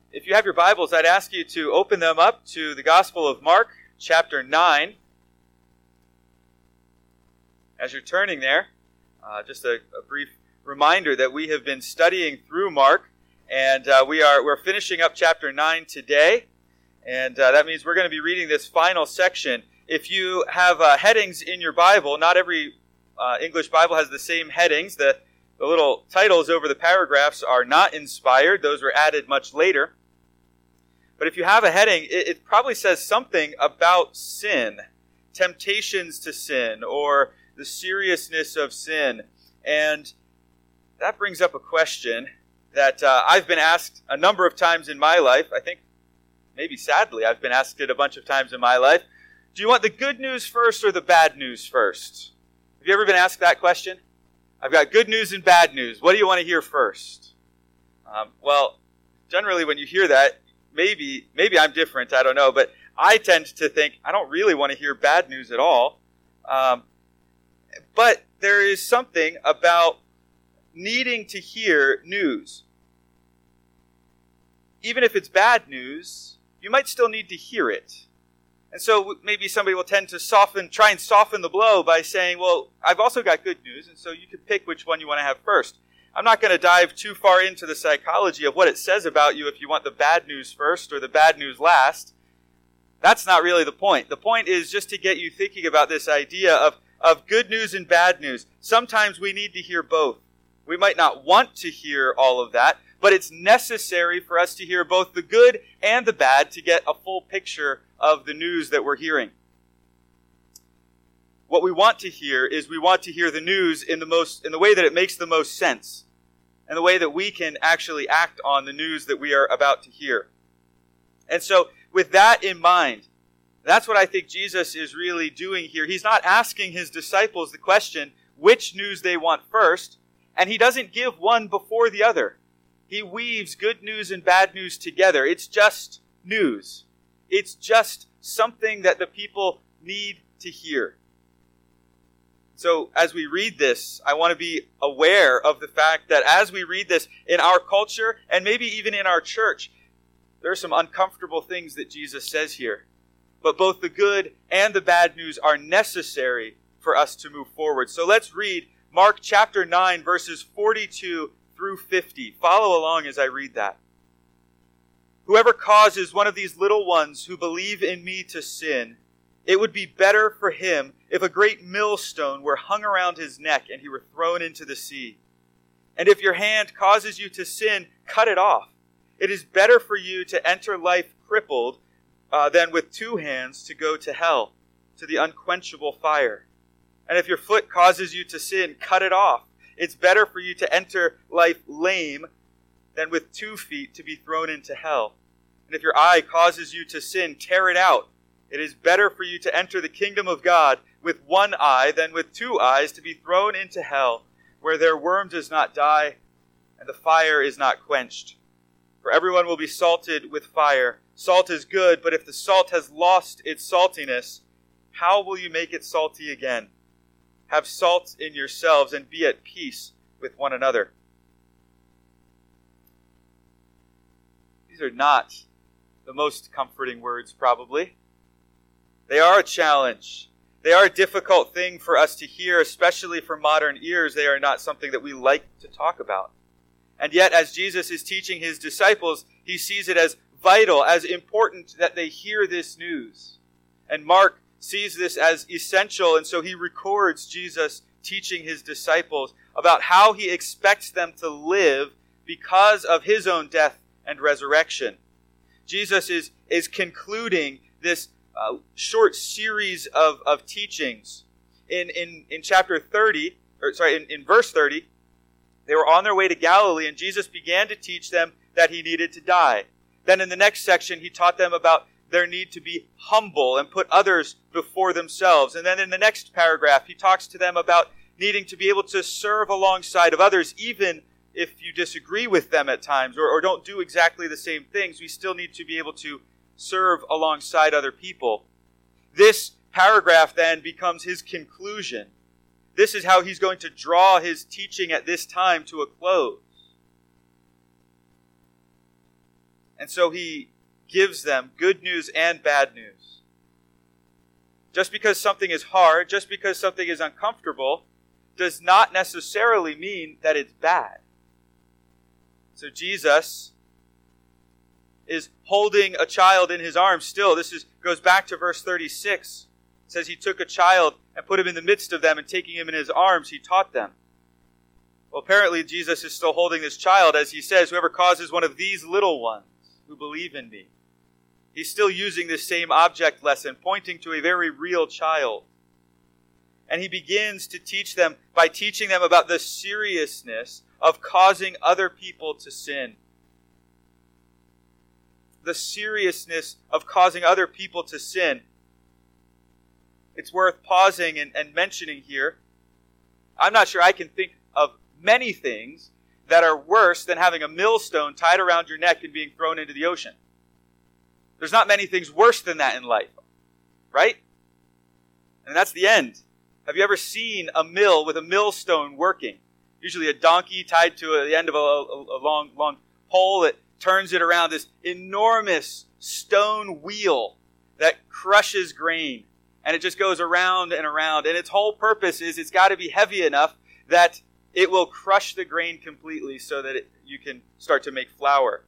If you have your Bibles, I'd ask you to open them up to the Gospel of Mark, chapter 9. As you're turning there, just a brief reminder that we have been studying through Mark, and we're finishing up chapter 9 today, and that means we're going to be reading this final section. If you have headings in your Bible, not every English Bible has the same headings. The little titles over the paragraphs are not inspired. Those were added much later. But if you have a heading, it probably says something about sin, temptations to sin, or the seriousness of sin. And that brings up a question that I've been asked a number of times in my life. I think, maybe sadly, I've been asked it a bunch of times in my life. Do you want the good news first or the bad news first? Have you ever been asked that question? I've got good news and bad news. What do you want to hear first? Well, generally when you hear that, maybe I'm different, I don't know, but I tend to think I don't really want to hear bad news at all. But there is something about needing to hear news. Even if it's bad news, you might still need to hear it. And so maybe somebody will tend to try and soften the blow by saying, well, I've also got good news, and so you can pick which one you want to have first. I'm not going to dive too far into the psychology of what it says about you if you want the bad news first or the bad news last. That's not really the point. The point is just to get you thinking about this idea of good news and bad news. Sometimes we need to hear both. We might not want to hear all of that, but it's necessary for us to hear both the good and the bad to get a full picture of the news that we're hearing. What we want to hear is we want to hear the news in the way that it makes the most sense, and the way that we can actually act on the news that we are about to hear. And so, with that in mind, that's what I think Jesus is really doing here. He's not asking his disciples the question, which news they want first, and he doesn't give one before the other. He weaves good news and bad news together. It's just news. It's just something that the people need to hear. So as we read this, I want to be aware of the fact that as we read this in our culture, and maybe even in our church, there are some uncomfortable things that Jesus says here. But both the good and the bad news are necessary for us to move forward. So let's read Mark chapter 9, verses 42 through 50. Follow along as I read that. Whoever causes one of these little ones who believe in me to sin, it would be better for him if a great millstone were hung around his neck and he were thrown into the sea. And if your hand causes you to sin, cut it off. It is better for you to enter life crippled than with two hands to go to hell, to the unquenchable fire. And if your foot causes you to sin, cut it off. It's better for you to enter life lame than with 2 feet to be thrown into hell. And if your eye causes you to sin, tear it out. It is better for you to enter the kingdom of God with 1 eye than with 2 eyes to be thrown into hell, where their worm does not die and the fire is not quenched. For everyone will be salted with fire. Salt is good, but if the salt has lost its saltiness, how will you make it salty again? Have salt in yourselves and be at peace with one another. These are not the most comforting words, probably. They are a challenge. They are a difficult thing for us to hear, especially for modern ears. They are not something that we like to talk about. And yet, as Jesus is teaching his disciples, he sees it as vital, as important that they hear this news. And Mark sees this as essential, and so he records Jesus teaching his disciples about how he expects them to live because of his own death and resurrection. Jesus is concluding this short series of teachings. In chapter 30, in verse 30, they were on their way to Galilee, and Jesus began to teach them that he needed to die. Then in the next section, he taught them about their need to be humble and put others before themselves. And then in the next paragraph, he talks to them about needing to be able to serve alongside of others, even if you disagree with them at times or don't do exactly the same things. We still need to be able to serve alongside other people. This paragraph then becomes his conclusion. This is how he's going to draw his teaching at this time to a close. And so he gives them good news and bad news. Just because something is hard, just because something is uncomfortable, does not necessarily mean that it's bad. So Jesus is holding a child in his arms still. This goes back to verse 36. It says he took a child and put him in the midst of them, and taking him in his arms, he taught them. Well, apparently Jesus is still holding this child, as he says, whoever causes one of these little ones who believe in me. He's still using this same object lesson, pointing to a very real child. And he begins to teach them by teaching them about the seriousness of causing other people to sin. The seriousness of causing other people to sin. It's worth pausing and mentioning here. I'm not sure I can think of many things that are worse than having a millstone tied around your neck and being thrown into the ocean. There's not many things worse than that in life, right? And that's the end. Have you ever seen a mill with a millstone working? Usually a donkey tied to the end of a long pole that turns it around, this enormous stone wheel that crushes grain. And it just goes around and around. And its whole purpose is it's got to be heavy enough that it will crush the grain completely so that you can start to make flour.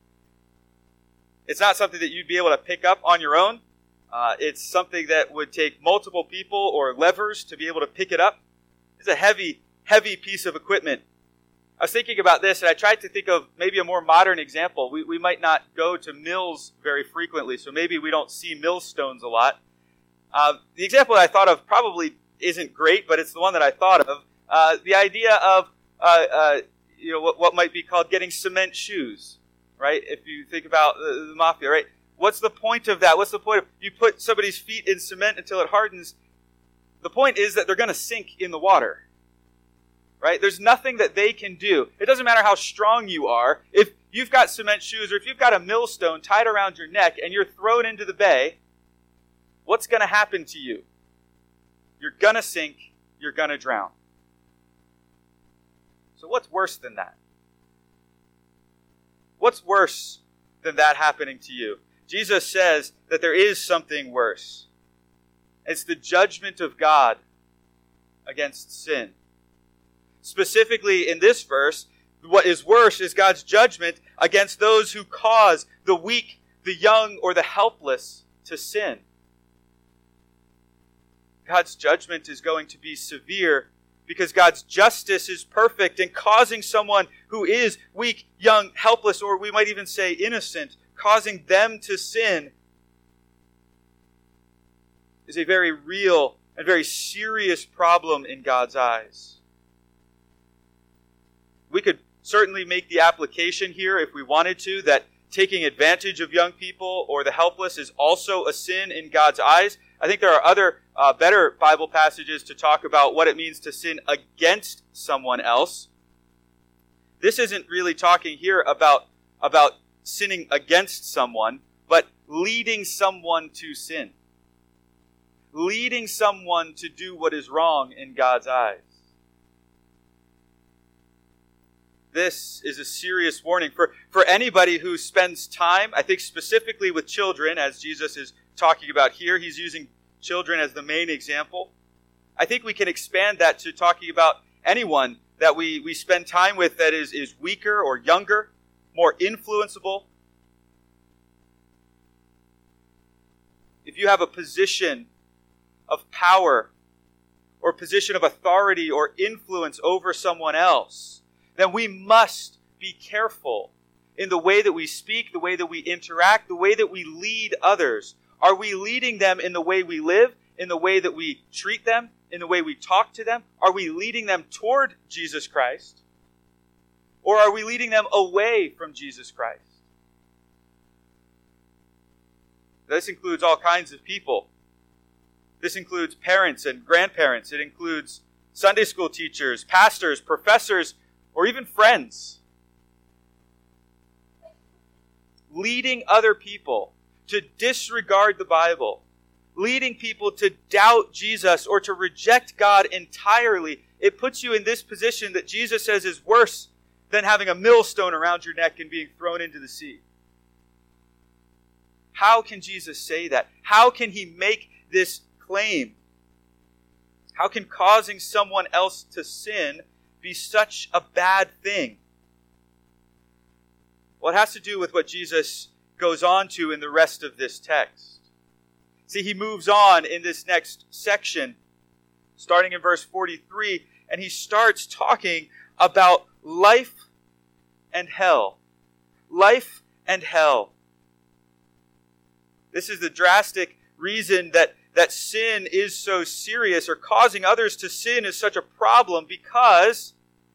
It's not something that you'd be able to pick up on your own. It's something that would take multiple people or levers to be able to pick it up. It's a heavy piece of equipment. I was thinking about this, and I tried to think of maybe a more modern example. We might not go to mills very frequently, so maybe we don't see millstones a lot. The example that I thought of probably isn't great, but it's the one that I thought of. The idea of what might be called getting cement shoes, right? If you think about the mafia, right? What's the point of that? What's the point of you put somebody's feet in cement until it hardens? The point is that they're going to sink in the water, right? There's nothing that they can do. It doesn't matter how strong you are. If you've got cement shoes or if you've got a millstone tied around your neck and you're thrown into the bay, what's going to happen to you? You're going to sink. You're going to drown. So what's worse than that? What's worse than that happening to you? Jesus says that there is something worse. It's the judgment of God against sin. Specifically in this verse, what is worse is God's judgment against those who cause the weak, the young, or the helpless to sin. God's judgment is going to be severe because God's justice is perfect, and causing someone who is weak, young, helpless, or we might even say innocent, causing them to sin is a very real and very serious problem in God's eyes. We could certainly make the application here, if we wanted to, that taking advantage of young people or the helpless is also a sin in God's eyes. I think there are other better Bible passages to talk about what it means to sin against someone else. This isn't really talking here about sinning against someone, but leading someone to sin. Leading someone to do what is wrong in God's eyes. This is a serious warning for anybody who spends time, I think specifically with children, as Jesus is talking about here. He's using children as the main example. I think we can expand that to talking about anyone that we spend time with that is weaker or younger, more influenceable. If you have a position of power or position of authority or influence over someone else, then we must be careful in the way that we speak, the way that we interact, the way that we lead others. Are we leading them in the way we live, in the way that we treat them, in the way we talk to them? Are we leading them toward Jesus Christ? Or are we leading them away from Jesus Christ? This includes all kinds of people. This includes parents and grandparents. It includes Sunday school teachers, pastors, professors, or even friends. Leading other people to disregard the Bible, leading people to doubt Jesus or to reject God entirely, it puts you in this position that Jesus says is worse than having a millstone around your neck and being thrown into the sea. How can Jesus say that? How can he make this claim? How can causing someone else to sin be such a bad thing? Well, it has to do with what Jesus goes on to in the rest of this text. See, he moves on in this next section, starting in verse 43, and he starts talking about life and hell. Life and hell. This is the drastic reason that sin is so serious, or causing others to sin is such a problem, because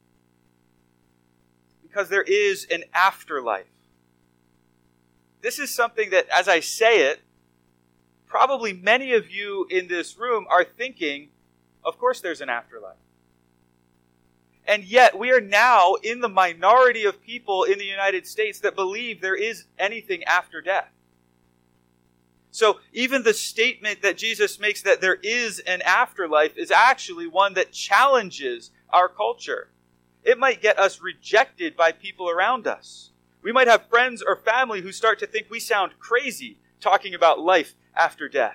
there is an afterlife. This is something that, as I say it, probably many of you in this room are thinking, of course there's an afterlife. And yet we are now in the minority of people in the United States that believe there is anything after death. So even the statement that Jesus makes that there is an afterlife is actually one that challenges our culture. It might get us rejected by people around us. We might have friends or family who start to think we sound crazy talking about life after death.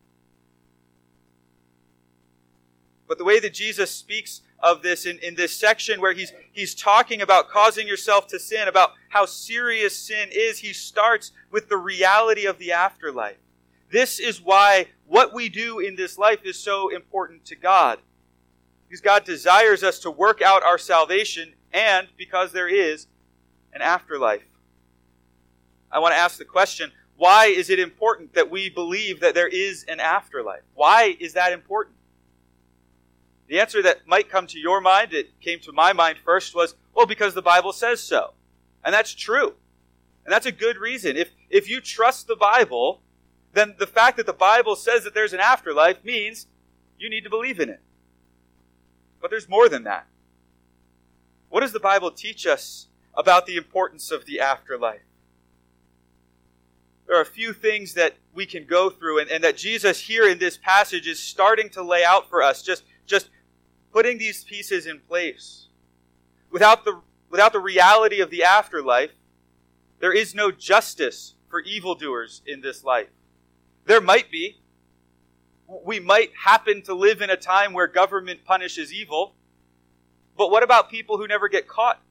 But the way that Jesus speaks of this in this section where he's talking about causing yourself to sin, about how serious sin is, he starts with the reality of the afterlife. This is why what we do in this life is so important to God. Because God desires us to work out our salvation, and because there is an afterlife. I want to ask the question, why is it important that we believe that there is an afterlife? Why is that important? The answer that might come to your mind, it came to my mind first, was, well, because the Bible says so. And that's true. And that's a good reason. If you trust the Bible, then the fact that the Bible says that there's an afterlife means you need to believe in it. But there's more than that. What does the Bible teach us about the importance of the afterlife? There are a few things that we can go through, and that Jesus here in this passage is starting to lay out for us, just putting these pieces in place. Without the reality of the afterlife, there is no justice for evildoers in this life. There might be. We might happen to live in a time where government punishes evil. But what about people who never get caught?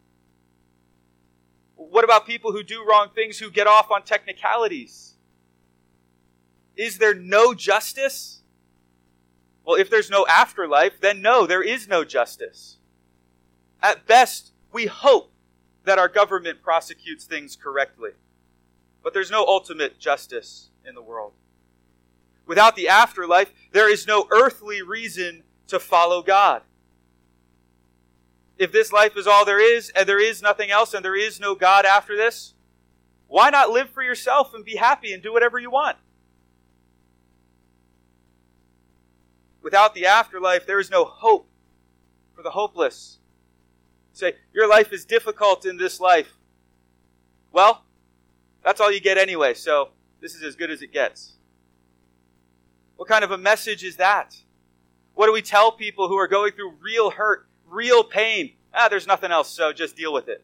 What about people who do wrong things, who get off on technicalities? Is there no justice? Well, if there's no afterlife, then no, there is no justice. At best, we hope that our government prosecutes things correctly. But there's no ultimate justice in the world. Without the afterlife, there is no earthly reason to follow God. If this life is all there is, and there is nothing else, and there is no God after this, why not live for yourself and be happy and do whatever you want? Without the afterlife, there is no hope for the hopeless. Say, your life is difficult in this life. Well, that's all you get anyway, so this is as good as it gets. What kind of a message is that? What do we tell people who are going through real hurt, real pain? There's nothing else, so just deal with it.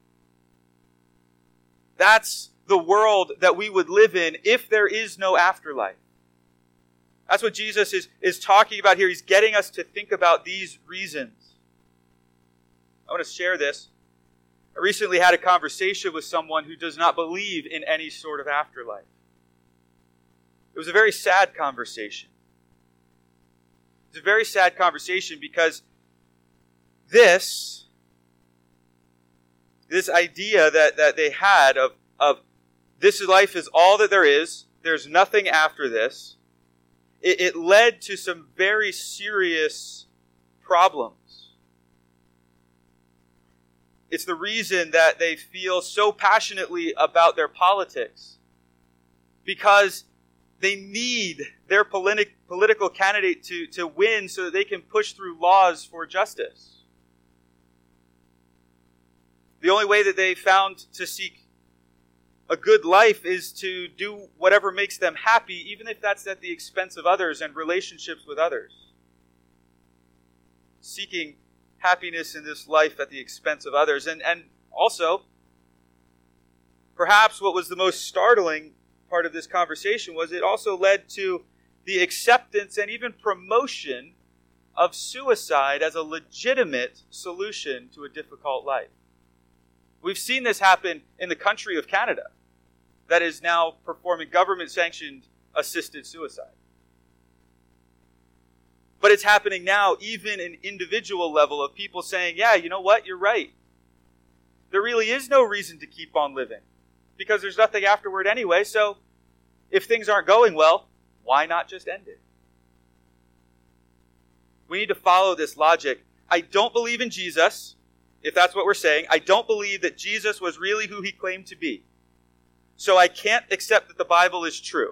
That's the world that we would live in if there is no afterlife. That's what Jesus is talking about here. He's getting us to think about these reasons. I want to share this. I recently had a conversation with someone who does not believe in any sort of afterlife. It was a very sad conversation. It's a very sad conversation because this idea that they had of this life is all that there is, there's nothing after this, it led to some very serious problems. It's the reason that they feel so passionately about their politics, because they need their political candidate to win so that they can push through laws for justice. The only way that they found to seek a good life is to do whatever makes them happy, even if that's at the expense of others and relationships with others. Seeking happiness in this life at the expense of others. And also, perhaps what was the most startling part of this conversation was it also led to the acceptance and even promotion of suicide as a legitimate solution to a difficult life. We've seen this happen in the country of Canada that is now performing government-sanctioned assisted suicide. But it's happening now even in individual level of people saying, yeah, you know what, you're right. There really is no reason to keep on living because there's nothing afterward anyway, so if things aren't going well, why not just end it? We need to follow this logic. I don't believe in Jesus, if that's what we're saying. I don't believe that Jesus was really who he claimed to be. So I can't accept that the Bible is true.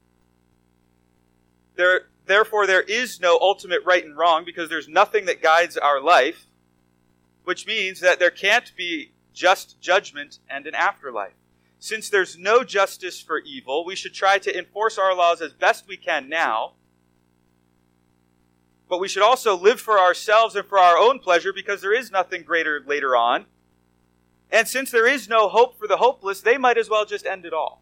Therefore, there is no ultimate right and wrong because there's nothing that guides our life, which means that there can't be just judgment and an afterlife. Since there's no justice for evil, we should try to enforce our laws as best we can now, but we should also live for ourselves and for our own pleasure because there is nothing greater later on. And since there is no hope for the hopeless, they might as well just end it all.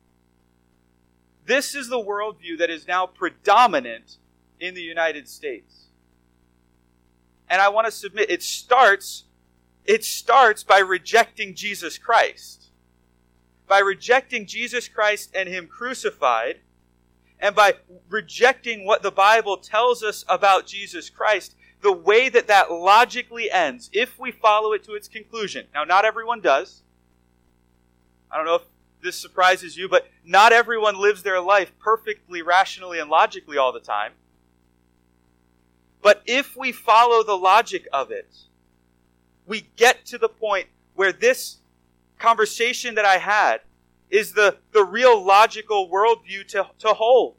This is the worldview that is now predominant in the United States. And I want to submit, it starts by rejecting Jesus Christ. By rejecting Jesus Christ and him crucified, and by rejecting what the Bible tells us about Jesus Christ, the way that that logically ends, if we follow it to its conclusion. Now, not everyone does. I don't know if this surprises you, but not everyone lives their life perfectly, rationally, and logically all the time. But if we follow the logic of it, we get to the point where this conversation that I had is the real logical worldview to hold.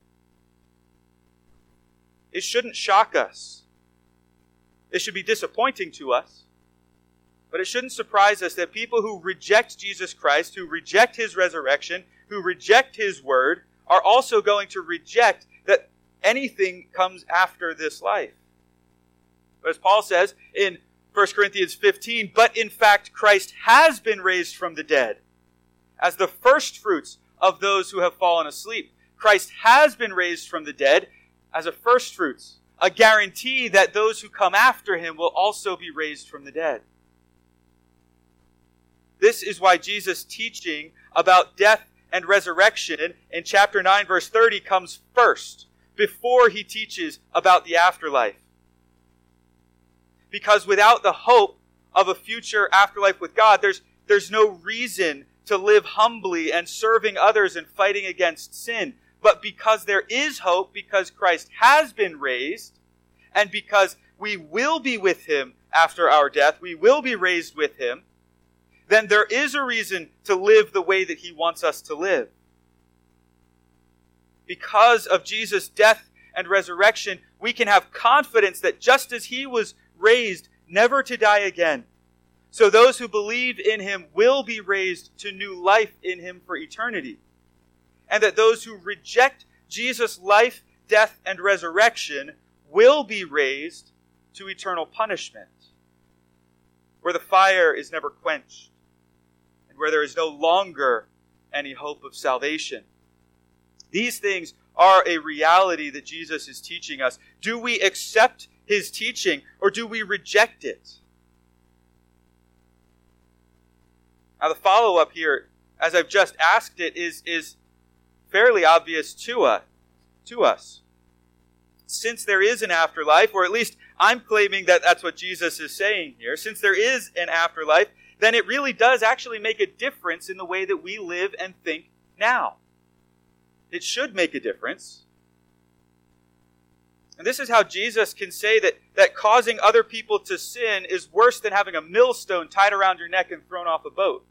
It shouldn't shock us. It should be disappointing to us. But it shouldn't surprise us that people who reject Jesus Christ, who reject his resurrection, who reject his word, are also going to reject that anything comes after this life. But as Paul says in 1 Corinthians 15, but in fact Christ has been raised from the dead as the first fruits of those who have fallen asleep. Christ has been raised from the dead as a first fruits, a guarantee that those who come after him will also be raised from the dead. This is why Jesus' teaching about death and resurrection in chapter 9, verse 30 comes first, before he teaches about the afterlife. Because without the hope of a future afterlife with God, there's no reason to live humbly and serving others and fighting against sin. But because there is hope, because Christ has been raised, and because we will be with him after our death, we will be raised with him, then there is a reason to live the way that he wants us to live. Because of Jesus' death and resurrection, we can have confidence that just as he was raised never to die again, so those who believe in him will be raised to new life in him for eternity. And that those who reject Jesus' life, death, and resurrection will be raised to eternal punishment, where the fire is never quenched, and where there is no longer any hope of salvation. These things are a reality that Jesus is teaching us. Do we accept his teaching, or do we reject it? Now the follow-up here, as I've just asked it, is fairly obvious to us. Since there is an afterlife, or at least I'm claiming that that's what Jesus is saying here, since there is an afterlife, then it really does actually make a difference in the way that we live and think now. It should make a difference. And this is how Jesus can say that causing other people to sin is worse than having a millstone tied around your neck and thrown off a boat.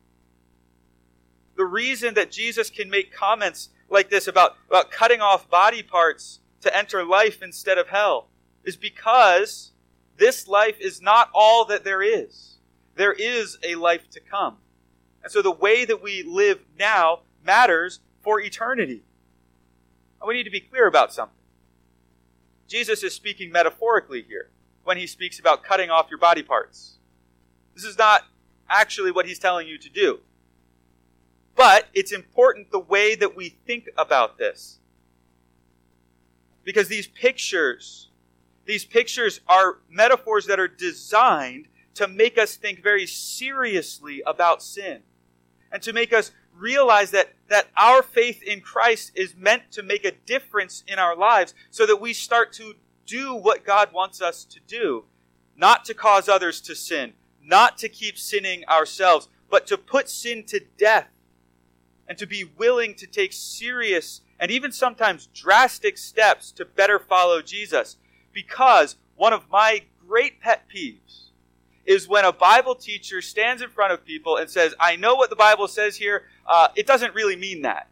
The reason that Jesus can make comments like this about cutting off body parts to enter life instead of hell is because this life is not all that there is. There is a life to come. And so the way that we live now matters for eternity. And we need to be clear about something. Jesus is speaking metaphorically here when he speaks about cutting off your body parts. This is not actually what he's telling you to do. But it's important the way that we think about this. Because these pictures are metaphors that are designed to make us think very seriously about sin. And to make us realize that our faith in Christ is meant to make a difference in our lives so that we start to do what God wants us to do. Not to cause others to sin, not to keep sinning ourselves, but to put sin to death and to be willing to take serious and even sometimes drastic steps to better follow Jesus. Because one of my great pet peeves is when a Bible teacher stands in front of people and says, I know what the Bible says here, it doesn't really mean that.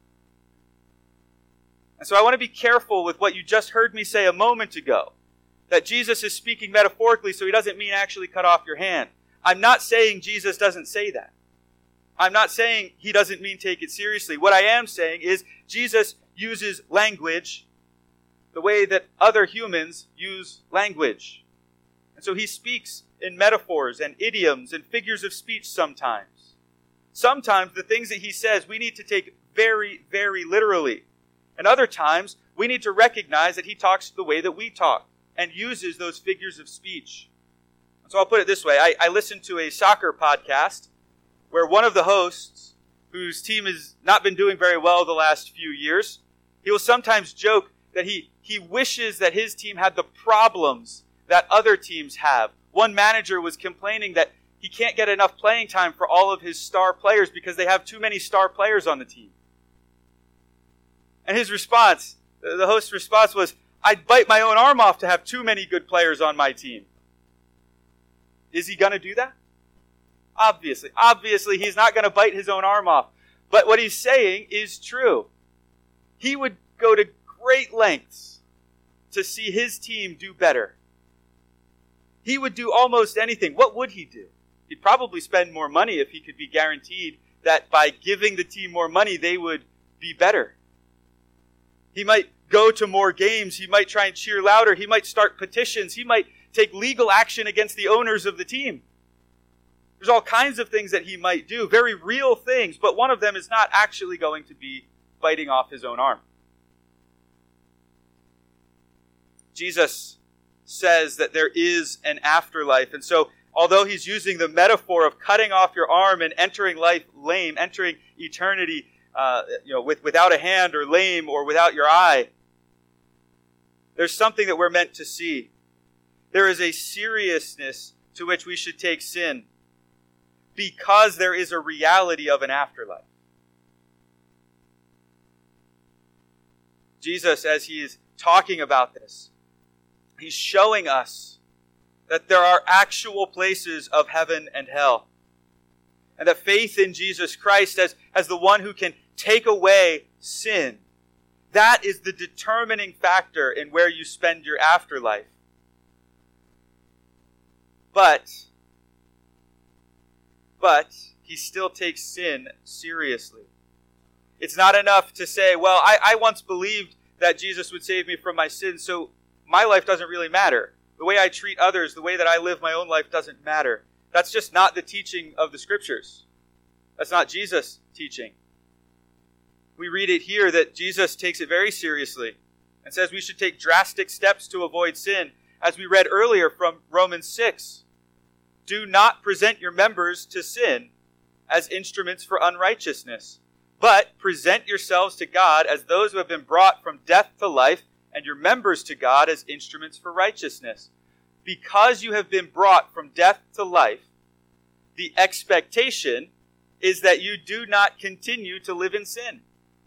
And so I want to be careful with what you just heard me say a moment ago, that Jesus is speaking metaphorically, so he doesn't mean actually cut off your hand. I'm not saying Jesus doesn't say that. I'm not saying he doesn't mean take it seriously. What I am saying is Jesus uses language the way that other humans use language. And so he speaks in metaphors and idioms and figures of speech sometimes. Sometimes the things that he says we need to take very, very literally. And other times we need to recognize that he talks the way that we talk and uses those figures of speech. So I'll put it this way. I listened to a soccer podcast where one of the hosts, whose team has not been doing very well the last few years, he will sometimes joke that he wishes that his team had the problems that other teams have. One manager was complaining that he can't get enough playing time for all of his star players because they have too many star players on the team. And his response, the host's response was, I'd bite my own arm off to have too many good players on my team. Is he going to do that? Obviously, he's not going to bite his own arm off. But what he's saying is true. He would go to great lengths to see his team do better. He would do almost anything. What would he do? He'd probably spend more money if he could be guaranteed that by giving the team more money, they would be better. He might go to more games. He might try and cheer louder. He might start petitions. He might take legal action against the owners of the team. There's all kinds of things that he might do, very real things, but one of them is not actually going to be biting off his own arm. Jesus says that there is an afterlife, and so although he's using the metaphor of cutting off your arm and entering life lame, entering eternity without a hand or lame or without your eye, there's something that we're meant to see. There is a seriousness to which we should take sin because there is a reality of an afterlife. Jesus, as he is talking about this, he's showing us that there are actual places of heaven and hell. And that faith in Jesus Christ as the one who can take away sin, that is the determining factor in where you spend your afterlife. But he still takes sin seriously. It's not enough to say, well, I once believed that Jesus would save me from my sins, so my life doesn't really matter. The way I treat others, the way that I live my own life doesn't matter. That's just not the teaching of the Scriptures. That's not Jesus' teaching. We read it here that Jesus takes it very seriously and says we should take drastic steps to avoid sin. As we read earlier from Romans 6, do not present your members to sin as instruments for unrighteousness, but present yourselves to God as those who have been brought from death to life, and your members to God as instruments for righteousness. Because you have been brought from death to life, the expectation is that you do not continue to live in sin.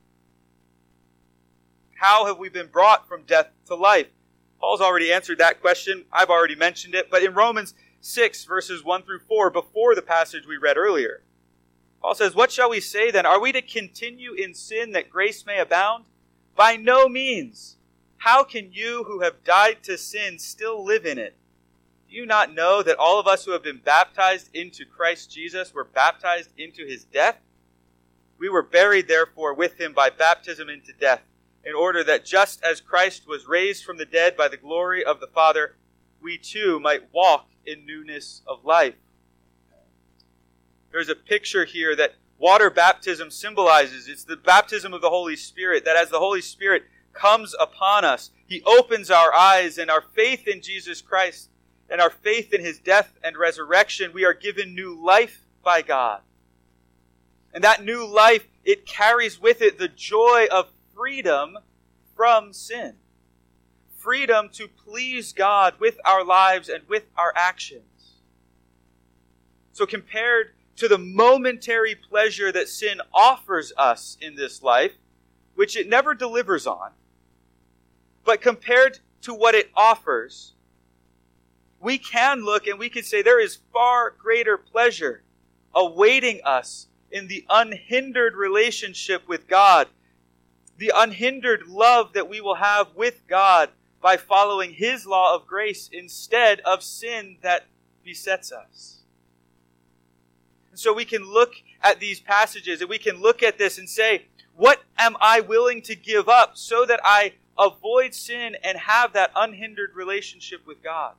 How have we been brought from death to life? Paul's already answered that question. I've already mentioned it. But in Romans 6, verses 1 through 4, before the passage we read earlier, Paul says, what shall we say then? Are we to continue in sin that grace may abound? By no means. How can you who have died to sin still live in it? Do you not know that all of us who have been baptized into Christ Jesus were baptized into his death? We were buried therefore with him by baptism into death, in order that just as Christ was raised from the dead by the glory of the Father, we too might walk in newness of life. There's a picture here that water baptism symbolizes. It's the baptism of the Holy Spirit, that as the Holy Spirit comes upon us, He opens our eyes, and our faith in Jesus Christ and our faith in His death and resurrection, we are given new life by God. And that new life, it carries with it the joy of freedom from sin. Freedom to please God with our lives and with our actions. So compared to the momentary pleasure that sin offers us in this life, which it never delivers on, but compared to what it offers, we can look and we can say there is far greater pleasure awaiting us in the unhindered relationship with God, the unhindered love that we will have with God by following His law of grace instead of sin that besets us. And so we can look at these passages and we can look at this and say, what am I willing to give up so that I avoid sin and have that unhindered relationship with God?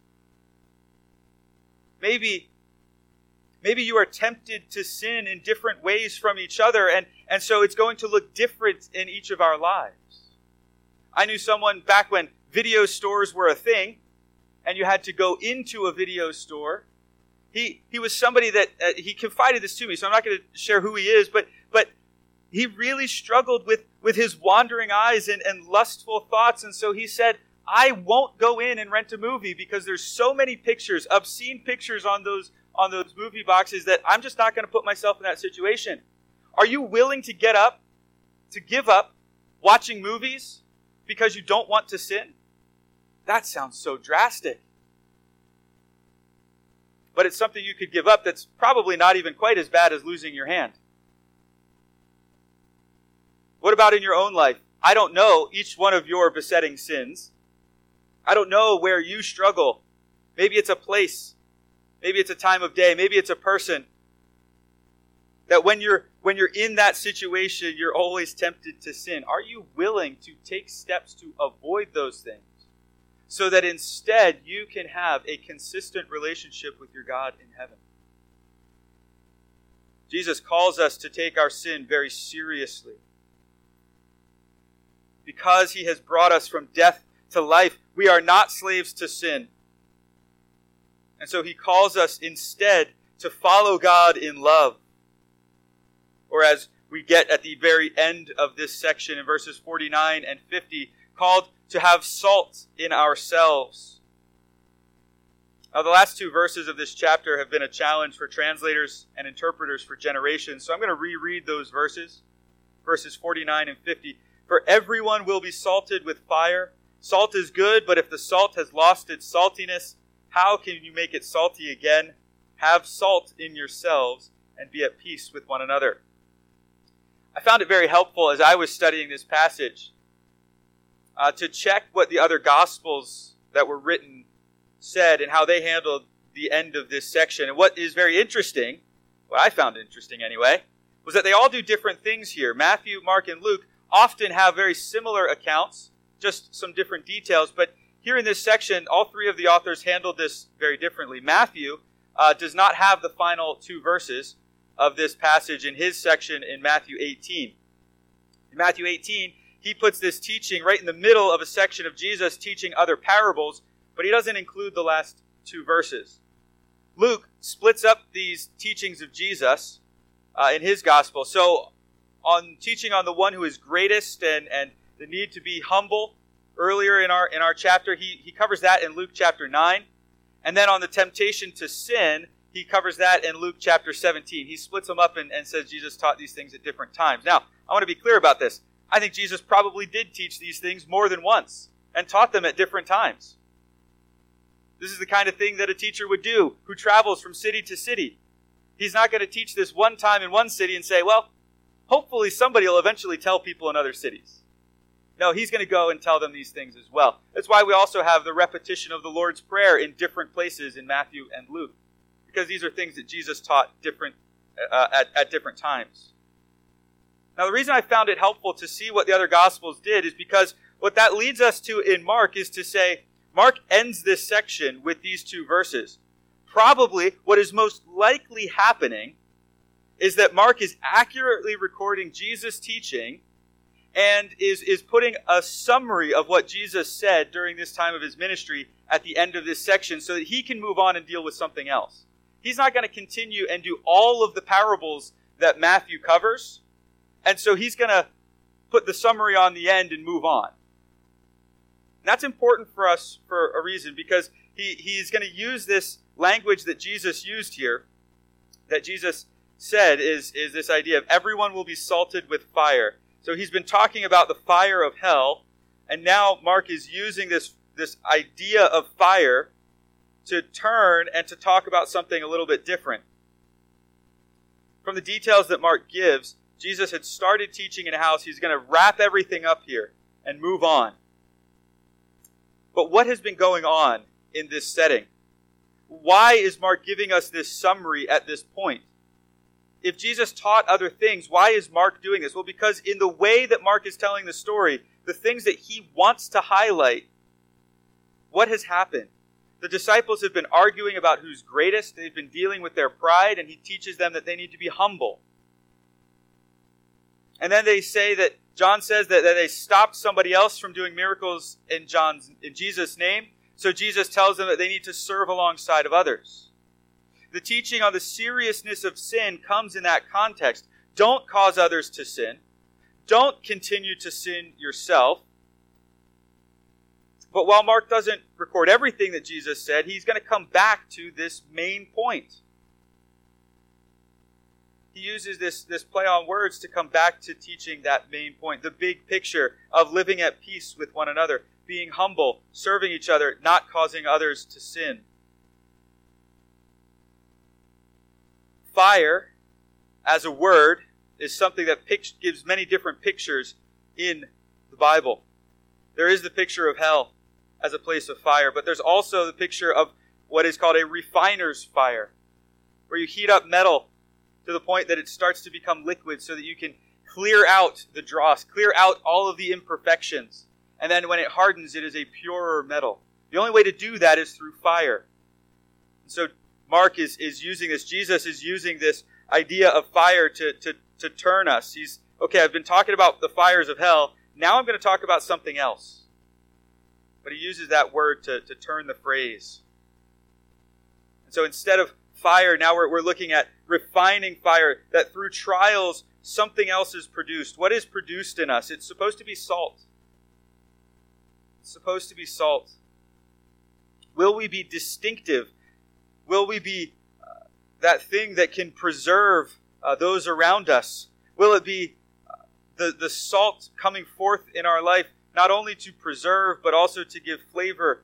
Maybe you are tempted to sin in different ways from each other, and so it's going to look different in each of our lives. I knew someone back when video stores were a thing, and you had to go into a video store. He was somebody that, he confided this to me, so I'm not going to share who he is, but he really struggled with his wandering eyes and lustful thoughts, and so he said, I won't go in and rent a movie because there's so many pictures, obscene pictures on those movie boxes that I'm just not going to put myself in that situation. Are you willing to give up watching movies because you don't want to sin? That sounds so drastic. But it's something you could give up that's probably not even quite as bad as losing your hand. What about in your own life? I don't know each one of your besetting sins. I don't know where you struggle. Maybe it's a place. Maybe it's a time of day. Maybe it's a person. That when you're in that situation, you're always tempted to sin. Are you willing to take steps to avoid those things so that instead you can have a consistent relationship with your God in heaven? Jesus calls us to take our sin very seriously. Because He has brought us from death to life, we are not slaves to sin. And so He calls us instead to follow God in love. Or as we get at the very end of this section in verses 49 and 50, called to have salt in ourselves. Now, the last two verses of this chapter have been a challenge for translators and interpreters for generations, so I'm going to reread those verses 49 and 50. For everyone will be salted with fire. Salt is good, but if the salt has lost its saltiness, how can you make it salty again? Have salt in yourselves and be at peace with one another. I found it very helpful as I was studying this passage to check what the other Gospels that were written said and how they handled the end of this section. And what is very interesting, what I found interesting anyway, was that they all do different things here. Matthew, Mark, and Luke often have very similar accounts, just some different details. But here in this section, all three of the authors handled this very differently. Matthew does not have the final two verses of this passage in his section in Matthew 18. In Matthew 18, he puts this teaching right in the middle of a section of Jesus teaching other parables, but he doesn't include the last two verses. Luke splits up these teachings of Jesus in his gospel. So on teaching on the one who is greatest and the need to be humble earlier in our chapter, he covers that in Luke chapter 9. And then on the temptation to sin, he covers that in Luke chapter 17. He splits them up and says Jesus taught these things at different times. Now, I want to be clear about this. I think Jesus probably did teach these things more than once and taught them at different times. This is the kind of thing that a teacher would do who travels from city to city. He's not going to teach this one time in one city and say, well, hopefully somebody will eventually tell people in other cities. No, he's going to go and tell them these things as well. That's why we also have the repetition of the Lord's Prayer in different places in Matthew and Luke, because these are things that Jesus taught at different times. Now, the reason I found it helpful to see what the other Gospels did is because what that leads us to in Mark is to say, Mark ends this section with these two verses. Probably what is most likely happening is that Mark is accurately recording Jesus' teaching and is putting a summary of what Jesus said during this time of his ministry at the end of this section so that he can move on and deal with something else. He's not going to continue and do all of the parables that Matthew covers, and so he's going to put the summary on the end and move on. And that's important for us for a reason, because he's going to use this language that Jesus used here, that Jesus said is this idea of everyone will be salted with fire. So he's been talking about the fire of hell, and now Mark is using this idea of fire to turn and to talk about something a little bit different. From the details that Mark gives, Jesus had started teaching in a house. He's going to wrap everything up here and move on. But what has been going on in this setting? Why is Mark giving us this summary at this point? If Jesus taught other things, why is Mark doing this? Well, because in the way that Mark is telling the story, the things that he wants to highlight, what has happened? The disciples have been arguing about who's greatest. They've been dealing with their pride, and he teaches them that they need to be humble. And then they say that John says that they stopped somebody else from doing miracles in Jesus' name. So Jesus tells them that they need to serve alongside of others. The teaching on the seriousness of sin comes in that context. Don't cause others to sin. Don't continue to sin yourself. But while Mark doesn't record everything that Jesus said, he's going to come back to this main point. He uses this play on words to come back to teaching that main point, the big picture of living at peace with one another, being humble, serving each other, not causing others to sin. Fire, as a word, is something that gives many different pictures in the Bible. There is the picture of hell as a place of fire, but there's also the picture of what is called a refiner's fire, where you heat up metal to the point that it starts to become liquid so that you can clear out the dross, clear out all of the imperfections. And then when it hardens, it is a purer metal. The only way to do that is through fire. And so Mark is using this. Jesus is using this idea of fire to turn us. I've been talking about the fires of hell. Now I'm going to talk about something else. But he uses that word to turn the phrase. And so instead of fire, now we're looking at refining fire, that through trials, something else is produced. What is produced in us? It's supposed to be salt. It's supposed to be salt. Will we be distinctive? Will we be that thing that can preserve those around us? Will it be the salt coming forth in our life, not only to preserve, but also to give flavor?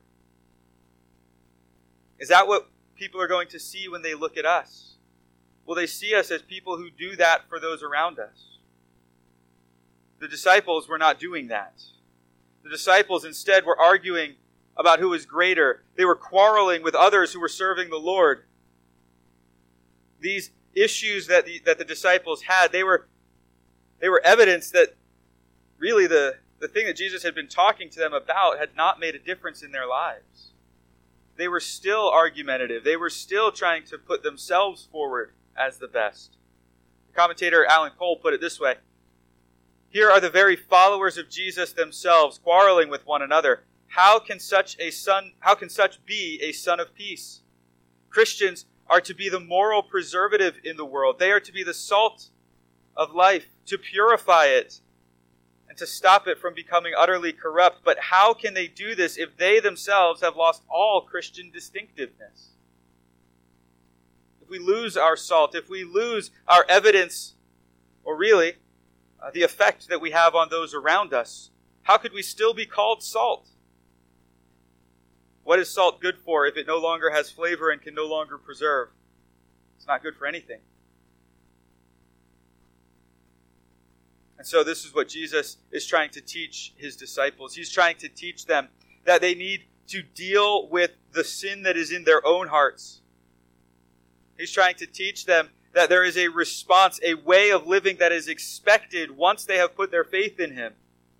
Is that what people are going to see when they look at us? Will they see us as people who do that for those around us? The disciples were not doing that. The disciples instead were arguing about who was greater. They were quarreling with others who were serving the Lord. These issues that the disciples had, they were evidence that really the thing that Jesus had been talking to them about had not made a difference in their lives. They were still argumentative. They were still trying to put themselves forward as the best. The commentator Alan Cole put it this way: here are the very followers of Jesus themselves quarreling with one another. How can such be a son of peace? Christians are to be the moral preservative in the world. They are to be the salt of life, to purify it and to stop it from becoming utterly corrupt. But how can they do this if they themselves have lost all Christian distinctiveness? If we lose our salt, if we lose our evidence, or really the effect that we have on those around us, how could we still be called salt? What is salt good for if it no longer has flavor and can no longer preserve? It's not good for anything. And so this is what Jesus is trying to teach his disciples. He's trying to teach them that they need to deal with the sin that is in their own hearts. He's trying to teach them that there is a response, a way of living that is expected once they have put their faith in him.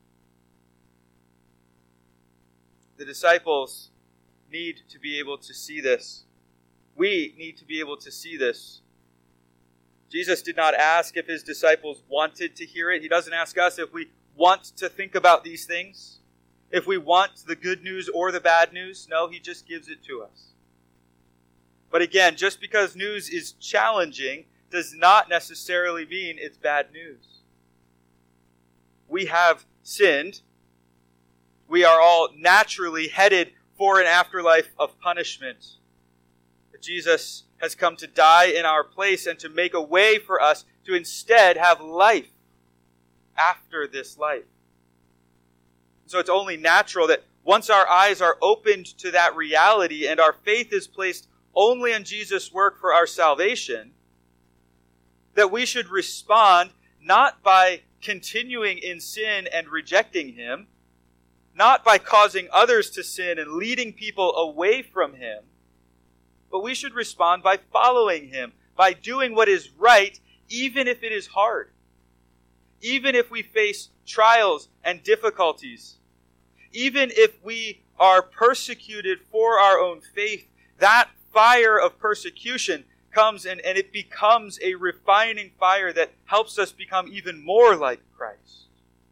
The disciples need to be able to see this. We need to be able to see this. Jesus did not ask if his disciples wanted to hear it. He doesn't ask us if we want to think about these things, if we want the good news or the bad news. No, he just gives it to us. But again, just because news is challenging does not necessarily mean it's bad news. We have sinned. We are all naturally headed for an afterlife of punishment. But Jesus has come to die in our place and to make a way for us to instead have life after this life. So it's only natural that once our eyes are opened to that reality and our faith is placed only on Jesus' work for our salvation, that we should respond not by continuing in sin and rejecting him, not by causing others to sin and leading people away from him, but we should respond by following him, by doing what is right, even if it is hard. Even if we face trials and difficulties. Even if we are persecuted for our own faith, that fire of persecution comes and it becomes a refining fire that helps us become even more like Christ.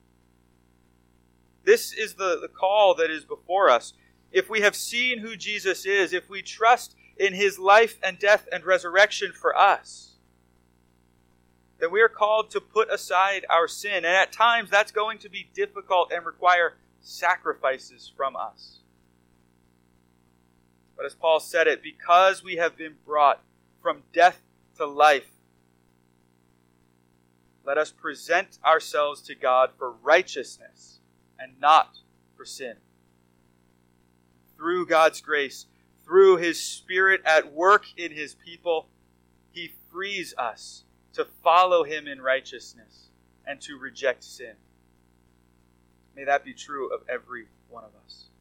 This is the call that is before us. If we have seen who Jesus is, if we trust in his life and death and resurrection for us, then we are called to put aside our sin. And at times that's going to be difficult and require sacrifices from us. But as Paul said it, because we have been brought from death to life, let us present ourselves to God for righteousness and not for sin. Through God's grace, through his Spirit at work in his people, he frees us to follow him in righteousness and to reject sin. May that be true of every one of us.